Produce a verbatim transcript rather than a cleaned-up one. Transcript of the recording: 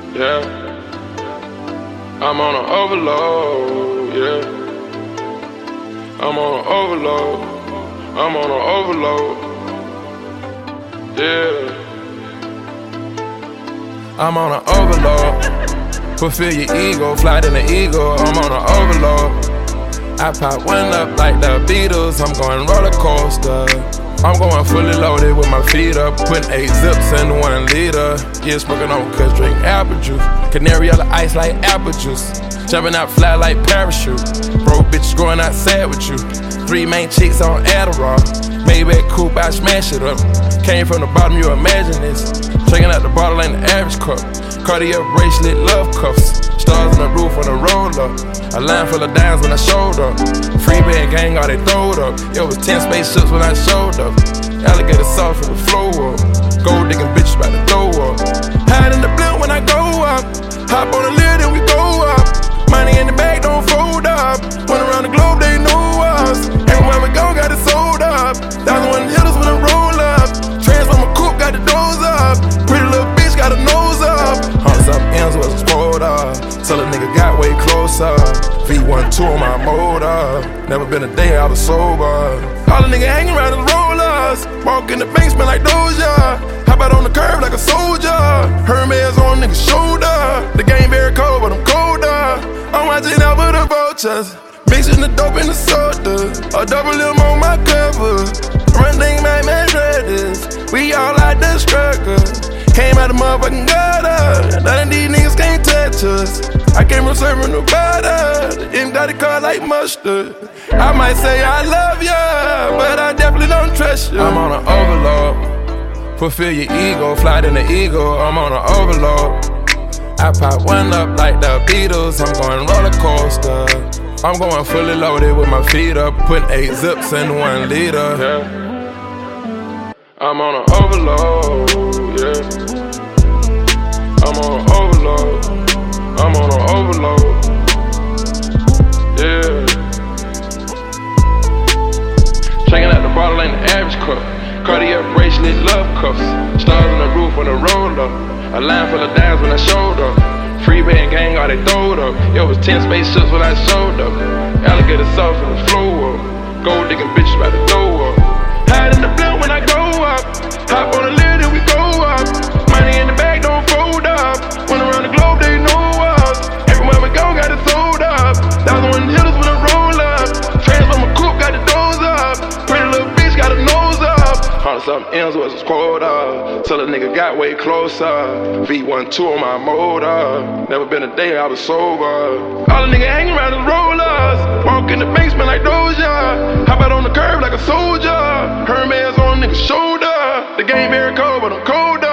Yeah, I'm on an overload, yeah. I'm on an overload, I'm on an overload, yeah. I'm on an overload, fulfill your ego, fly in the ego, I'm on an overload. I pop one up like the Beatles, I'm going roller coaster. I'm going fully loaded with my feet up, putting eight zips in one liter. Yeah, smoking on cuss, drink apple juice. Canary yellow ice like apple juice. Jumping out fly like parachute. Broke bitches growing outside with you. Three main chicks on Adderall. Maybach coupe, I smash it up. Came from the bottom, you imagine this. Drinking out the bottle ain't the average cup. Cartier bracelet, love cuffs. Stars on the roof on the roller. A line full of dimes when I showed up. Free band gang, all they throwed up. It was ten spaceships when I showed up. Alligator sauce for the flow up. Gold digging bitches about to throw up. Hide in the blimp when I go up. Hop on the lid and we go up. Money in the bag, don't fold up. Went around the globe, they know us. Everywhere we go, got it sold up. Thousand one hitters when I roll up. Transform my coupe, got the doors up. Pretty little bitch, got a nose up. Hunts up, ends was spoiled up. Till a nigga got way closer. V twelve on my motor. Never been a day I was sober. All the nigga hanging around the rollers. Walk in the bank, smell like Doja. Hop out on the curb like a soldier. Hermes on nigga's shoulder. The game very cold, but I'm colder. I'm watching out for the vultures. Mixing the dope in the soda. A double M on my cover. Run thing, my man, this. We all like the struggle. Came out the motherfucking gutter. None of these niggas can't touch us. I came from serving the butter. The M got it cut like mustard. I might say I love ya, but I definitely don't trust ya. I'm on an overload. Fulfill your ego, fly in the ego. I'm on an overload. I pop one up like the Beatles. I'm going roller coaster. I'm going fully loaded with my feet up, putting eight zips in one liter. Yeah. I'm on an overload. Yeah. I'm on an overload. I'm on an overload. Yeah. Checking out the bottle ain't the average cup. Cartier bracelet, love cuffs. Stars on the roof on the roller. A line full of dimes when I showed up. Free band gang, all they throwed up. It was ten spaceships when I showed up. Alligator sauce on the floor up. Gold digging bitches about to throw up. Hide in the blimp when I go up. Hop on the lid and we go up. Money in the bag, don't fold up. Went around the globe, they know us. Everywhere we go, got it sold up. Thousand one hitters when I roll up. Transform my coupe, got the doors up. Pretty little bitch, got a nose up. Hundred something M's was a quota. Till a nigga got way closer. V twelve on my motor. Never been a day I was sober. All the nigga hanging around the rollers. Walk in the bank, smell like Doja. Hop out on the curb like a soldier. Hermes on nigga's shoulder. The game very cold, but I'm colder.